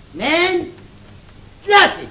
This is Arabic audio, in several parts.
2 3.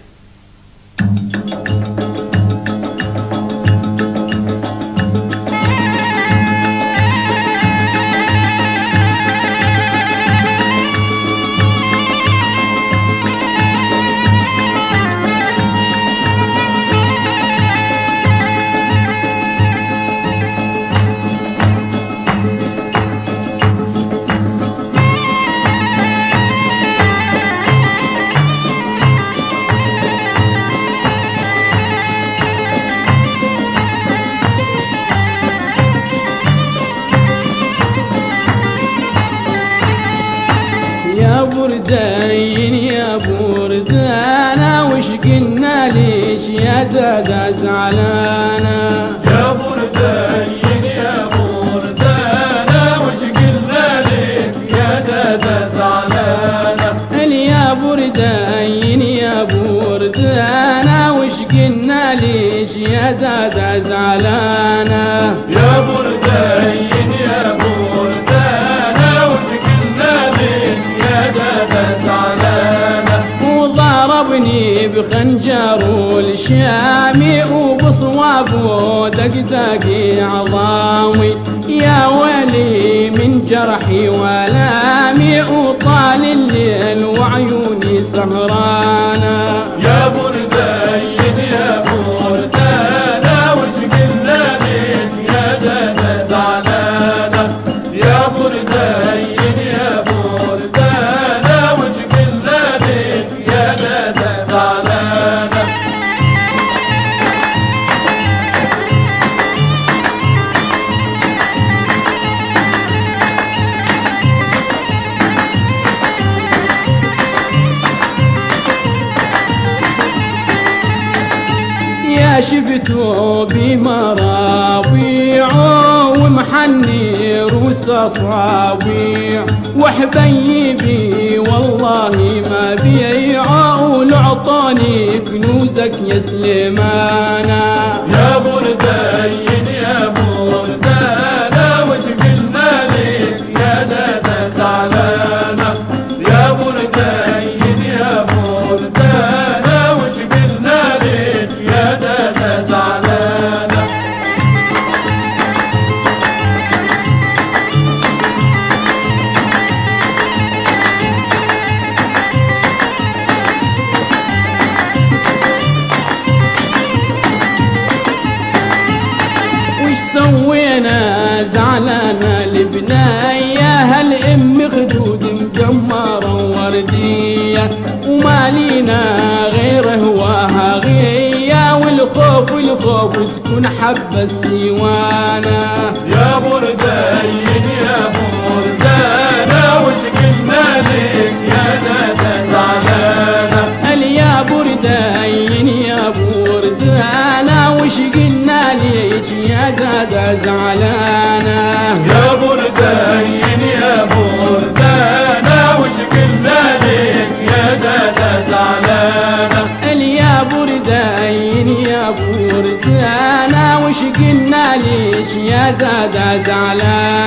يا بردين يا بردانا وش قلنا ليش يا دادا زعلانا؟ يا بردين يا بردانا وش قلنا ليش يا دادا زعلانا؟ يا بردين يا بردانا وش قلنا ليش يا دادا زعلانا؟ يا بردين يا بردانا وش قلنا ليش يا دادا زعلانا؟ وضربني بخنجر الشامي وبصوابه دقدقي عظامي، يا ويلي من جرحي ولامي وطال الليل وعيوني سهرانا. يا بردين يا بردانا وش قلنا ليش يا دادا زعلانا؟ يا بردين يا بردانا وش قلنا ليش يا دادا زعلانا؟ يا شفتوا بمراضيعه ومحنير وسصابيع وحبيبي والله ما بيعه ولعطاني كنوزك يا سليمانا. يا بردين يا بردانا وش قلنا ليش يا دادا زعلانا؟ يا بردين يا بردانا وش قلنا ليش يا دادا زعلانا؟ وش سوينا زعلانة لبنايا هالام خدود مجمرة وردية وما لينا غير هواها غية والخوف والخوف تكون حبة سيوانا. يا بردين يا بردانا وش قلنا ليك يا دادا زعلانا؟ يا بردين يا بردانا وش قلنا ليش يا دادا زعلانا؟ يا بردين يا بردانا وش قلنا ليك يا دادا زعلانا؟ يا بردين يا بردانا وش قلنا ليش يا دادا زعلانا؟